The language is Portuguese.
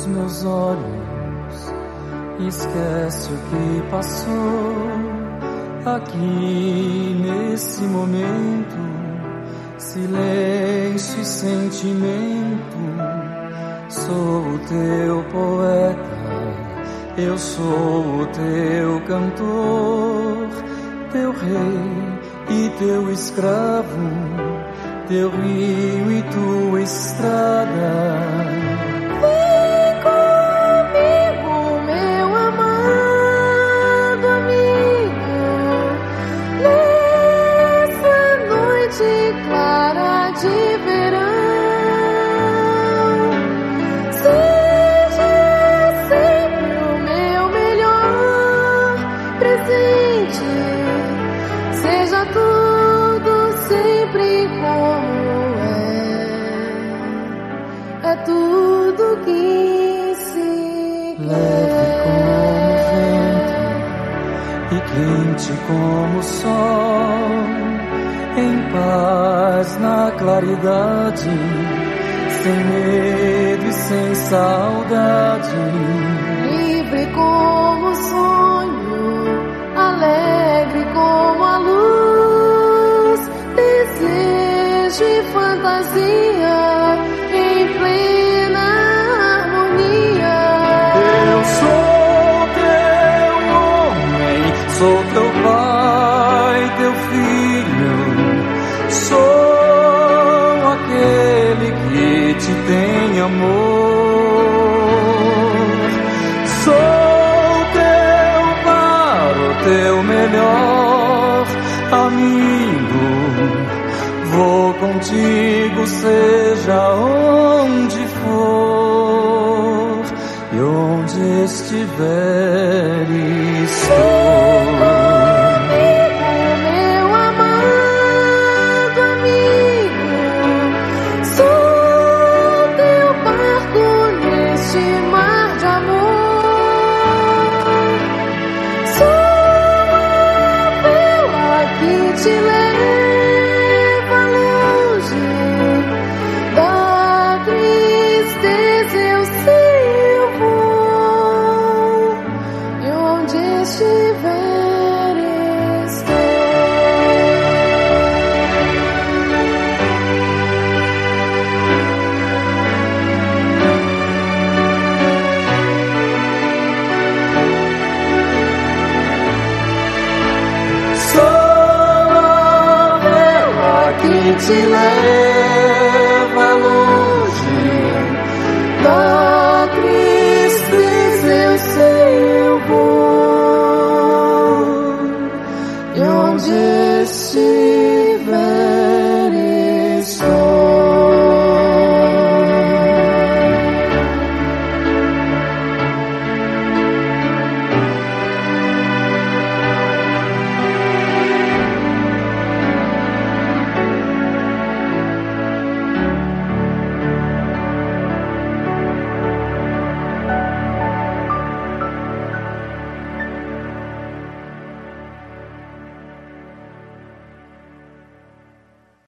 os meus olhos, esquece o que passou aqui nesse momento. Silêncio e sentimento, sou o teu poeta, eu sou o teu cantor, teu rei e teu escravo, teu rio e tua estrada. Vem comigo, meu amado amigo, nessa noite clara de verão. Seja sempre o meu melhor presente, seja tudo sempre como é tudo que se leve como vento e quente como o sol, em paz na claridade, sem medo e sem saudade. livre como o sonho, alegre como a luz, desejo e fantasia em plena harmonia. Eu sou teu homem, sou teu pai, teu filho, sou aquele que te tem amor. Sou teu par, o teu melhor amigo, vou contigo seja onde for e onde estiver estou. Meu amado amigo, sou teu barco neste mar de amor. Sou a vela que te leva longe da tristeza. Eu sei, eu vou, e onde estiver estou. Sou a vela que te leva longe Da tristeza eu sei, eu vou, e onde estiver